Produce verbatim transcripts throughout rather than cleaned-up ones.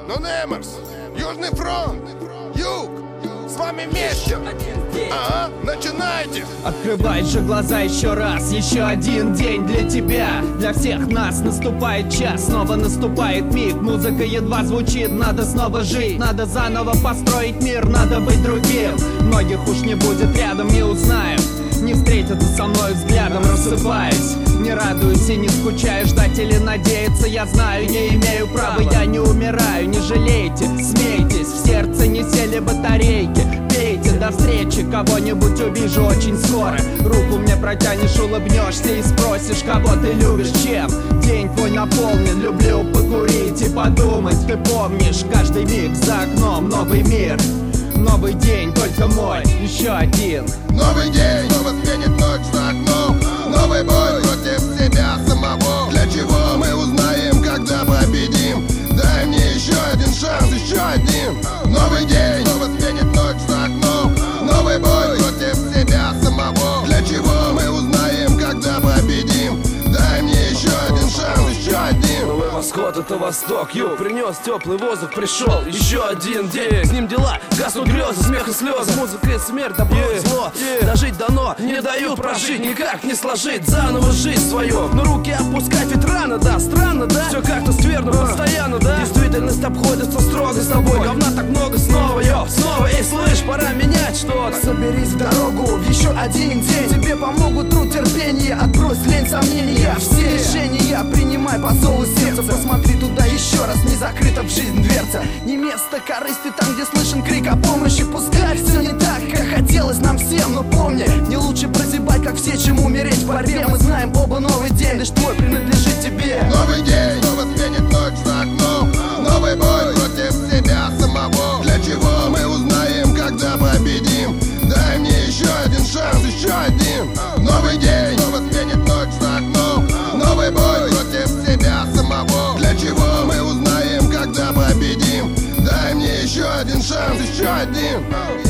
Нонеймерс, Южный фронт, Юг, с вами вместе. Ага, начинайте. Открывай же глаза еще раз. Еще один день для тебя. Для всех нас наступает час. Снова наступает миг. Музыка едва звучит. Надо снова жить. Надо заново построить мир. Надо быть другим. Многих уж не будет рядом, не узнаю. Не встретятся со мной взглядом, рассыпаюсь. Не радуюсь и не скучаю. Ждать или надеяться, я знаю, не имею права. Я не умираю, не жалейте. Смейтесь, в сердце не сели батарейки. Пейте, до встречи, кого-нибудь увижу очень скоро. Руку мне протянешь, улыбнешься и спросишь, кого ты любишь, чем. День твой наполнен, люблю покурить и подумать. Ты помнишь, каждый миг за окном новый мир. Новый день, только мой, еще один. Новый день, снова сменит ночь за окном. Новый бой против себя самого. Для чего мы узнаем, когда победим? Дай мне еще один шанс, еще один. Новый день, снова сменит ночь за окном. Новый бой против себя самого. Для чего мы узнаем, когда победим? Дай мне еще один шанс, еще один. Новый восход — это восток, юг. Принес теплый воздух, пришел еще один день. С ним дела, гаснут грезы, смех и слезы. Музыка и смерть, добро и зло. Дожить дано, не дают прожить, никак не сложить заново жизнь свою. Но руки опускать ведь рано, да, странно, да? Все как-то скверно, постоянно, да? Действительность обходится строго с тобой. Говна так много снова, йо, снова. Эй, слышь, пора менять что-то. Соберись в дорогу в еще один день. Тебе помогут труд, терпение, отбрось лень, сомнения. Все решения принимай по зову сердца. Посмотри туда еще раз, не закрыта в жизнь дверца. Не место корысти там, где слышен крик о помощи. Пускай все не так, как хотелось нам всем. Но помни, не лучше прозябать, как все, чем умереть в борьбе. Мы знаем оба, новый день лишь твой принадлежит тебе. Новый день, снова сменит ночь за окном. Новый бой против себя самого. Для чего мы узнаем, когда победим? Дай мне еще один шанс, еще один. Новый день, снова сменит ночь за окном. Новый бой против себя самого. Для чего мы узнаем, когда победим? Дай мне еще один шанс, еще один.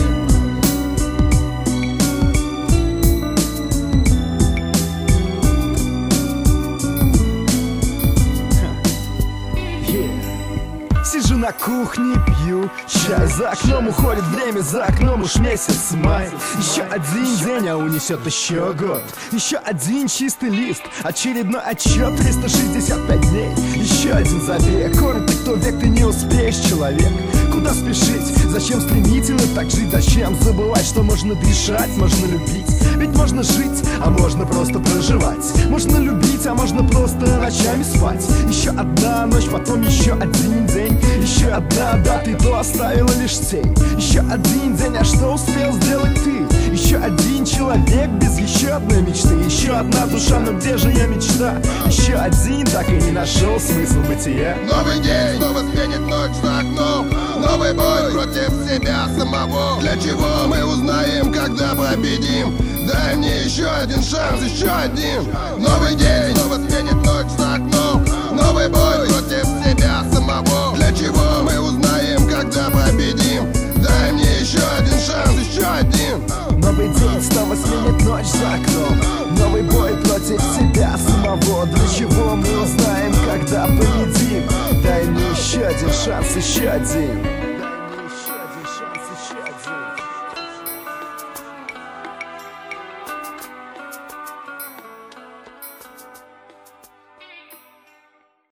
Сижу на кухне, пью чай. За окном уходит время, за окном уж месяц май. Еще один день, а унесет еще год. Еще один чистый лист, очередной отчет. Триста шестьдесят пять дней, еще один забег. Корм ты кто век, ты не успеешь, человек. Куда спешить? Зачем стремительно так жить? Зачем забывать, что можно дышать, можно любить? Ведь можно жить, а можно просто проживать. Можно любить, а можно просто ночами спать. Еще одна ночь, потом еще один день. Еще одна дата, и то оставила лишь тень. Еще один день, а что успел сделать ты? Еще один человек без еще одной мечты. Еще одна душа, но где же ее мечта? Еще один так и не нашел смысл бытия. Новый день, снова сменит ночь за окном. Новый бой против себя самого. Для чего мы узнаем, когда победим? Дай мне еще один шанс, еще один. Новый день, снова сменит ночь за окном. Новый бой против себя самого. Для чего мы узнаем, когда победим? Дай мне еще один шанс, еще один. Новый день снова сменит ночь за окном. Новый бой против себя самого. Для чего мы узнаем, когда победим? Дай мне еще один шанс, еще один.